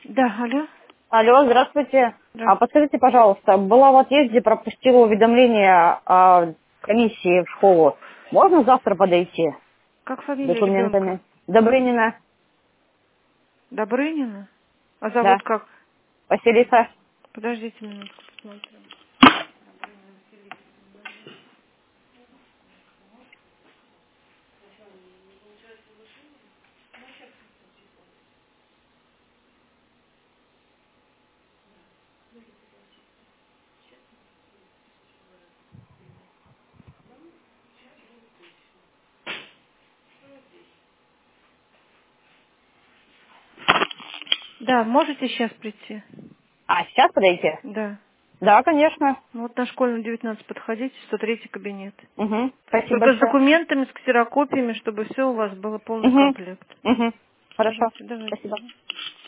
Да, алло. Алло, здравствуйте. Да. Подскажите, пожалуйста, была в отъезде, пропустила уведомление о комиссии в школу. Можно завтра подойти Как с фамилия ребенка? документами? Добрынина, Добрынина? А да. зовут как? Василиса. Подождите минутку, посмотрю. Да, можете сейчас прийти? Сейчас подойти? Да. Да, конечно. Ну вот на школьную 19 подходите, 103 кабинет. Угу. Спасибо Только с большое. документами, с ксерокопиями, чтобы все у вас было полный Угу. комплект. Угу. Хорошо. Давайте, давайте. Спасибо.